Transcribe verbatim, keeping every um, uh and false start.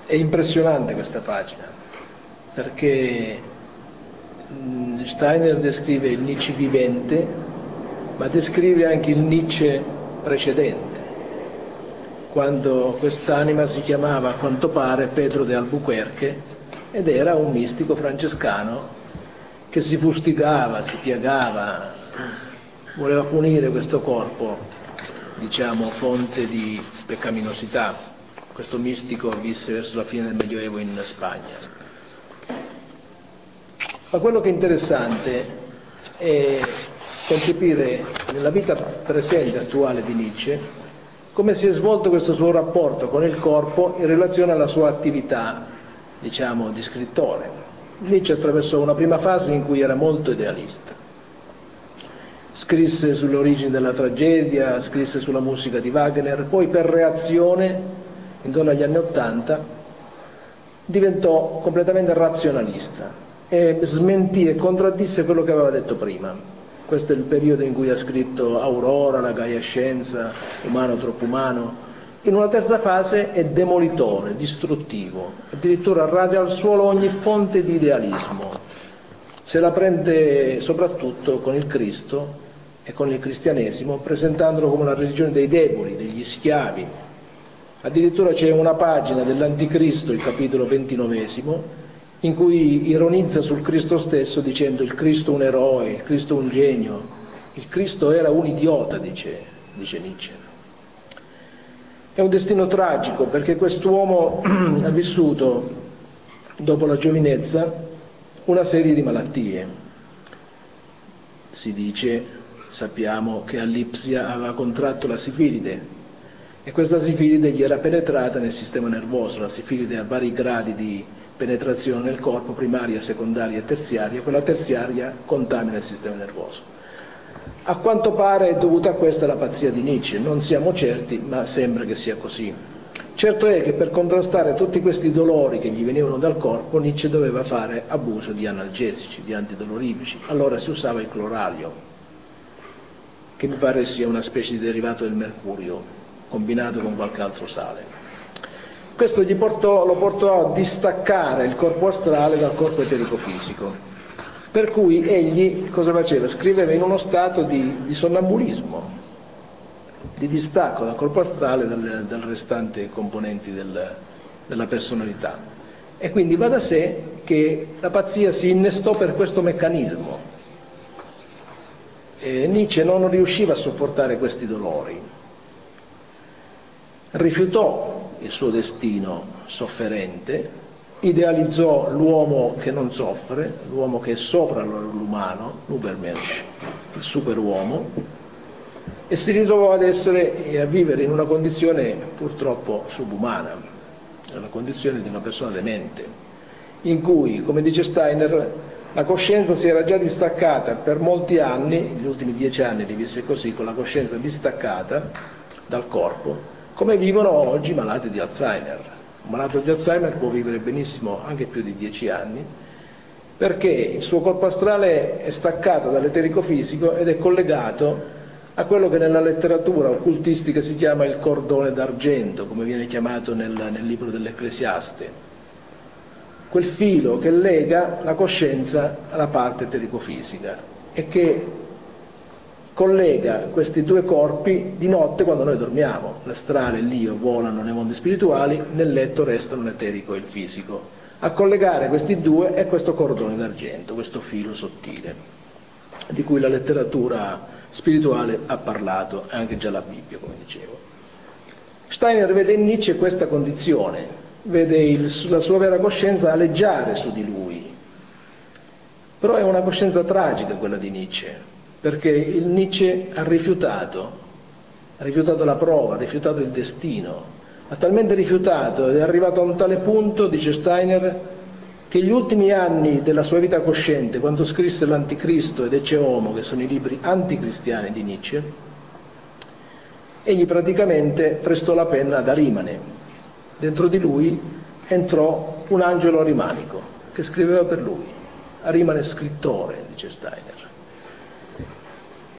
È impressionante questa pagina, perché Steiner descrive il Nietzsche vivente, ma descrive anche il Nietzsche precedente, quando quest'anima si chiamava a quanto pare Pedro de Albuquerque ed era un mistico francescano che si fustigava, si piagava, voleva punire questo corpo, diciamo, fonte di peccaminosità. Questo mistico visse verso la fine del Medioevo in Spagna. Ma quello che è interessante è concepire nella vita presente attuale di Nietzsche come si è svolto questo suo rapporto con il corpo in relazione alla sua attività, diciamo, di scrittore. Nietzsche attraversò una prima fase in cui era molto idealista. Scrisse sulle origini della tragedia, scrisse sulla musica di Wagner, poi per reazione, intorno agli anni Ottanta, diventò completamente razionalista e smentì e contraddisse quello che aveva detto prima. Questo è il periodo in cui ha scritto Aurora, La Gaia Scienza, Umano troppo umano. In una terza fase è demolitore, distruttivo, addirittura radia al suolo ogni fonte di idealismo. Se la prende soprattutto con il Cristo e con il cristianesimo, presentandolo come una religione dei deboli, degli schiavi. Addirittura c'è una pagina dell'Anticristo, il capitolo ventinovesimo, in cui ironizza sul Cristo stesso dicendo il Cristo un eroe, il Cristo un genio, il Cristo era un idiota, dice, dice Nietzsche. È un destino tragico perché quest'uomo ha vissuto, dopo la giovinezza, una serie di malattie. Si dice, sappiamo che a Lipsia aveva contratto la sifilide e questa sifilide gli era penetrata nel sistema nervoso. La sifilide ha vari gradi di penetrazione nel corpo, primaria, secondaria e terziaria. Quella terziaria contamina il sistema nervoso. A quanto pare è dovuta a questa la pazzia di Nietzsche, non siamo certi, ma sembra che sia così. Certo è che per contrastare tutti questi dolori che gli venivano dal corpo, Nietzsche doveva fare abuso di analgesici, di antidolorifici. Allora si usava il cloralio, che mi pare sia una specie di derivato del mercurio, combinato con qualche altro sale. Questo gli portò, lo portò a distaccare il corpo astrale dal corpo eterico-fisico, per cui egli cosa faceva? Scriveva in uno stato di, di sonnambulismo, di distacco dal corpo astrale e dal, dal restante componenti del, della personalità. E quindi va da sé che la pazzia si innestò per questo meccanismo. E Nietzsche non riusciva a sopportare questi dolori, rifiutò il suo destino sofferente, idealizzò l'uomo che non soffre, l'uomo che è sopra l'umano, l'Ubermensch, il superuomo, e si ritrovò ad essere e a vivere in una condizione purtroppo subumana, la condizione di una persona demente, in cui, come dice Steiner, la coscienza si era già distaccata per molti anni, gli ultimi dieci anni li visse così, con la coscienza distaccata dal corpo, come vivono oggi i malati di Alzheimer. Un malato di Alzheimer può vivere benissimo anche più di dieci anni, perché il suo corpo astrale è staccato dall'eterico fisico ed è collegato a quello che nella letteratura occultistica si chiama il cordone d'argento, come viene chiamato nel, nel libro dell'Ecclesiaste. Quel filo che lega la coscienza alla parte eterico-fisica e che collega questi due corpi di notte quando noi dormiamo. L'astrale e l'io volano nei mondi spirituali, nel letto restano l'eterico e il fisico. A collegare questi due è questo cordone d'argento, questo filo sottile, di cui la letteratura spirituale ha parlato, e anche già la Bibbia, come dicevo. Steiner vede in Nietzsche questa condizione, vede il, la sua vera coscienza aleggiare su di lui. Però è una coscienza tragica quella di Nietzsche, perché il Nietzsche ha rifiutato, ha rifiutato la prova, ha rifiutato il destino, ha talmente rifiutato ed è arrivato a un tale punto, dice Steiner, che gli ultimi anni della sua vita cosciente, quando scrisse l'Anticristo ed Ecce Homo, che sono i libri anticristiani di Nietzsche, egli praticamente prestò la penna ad Arimane. Dentro di lui entrò un angelo arimanico che scriveva per lui. Arimane scrittore, dice Steiner.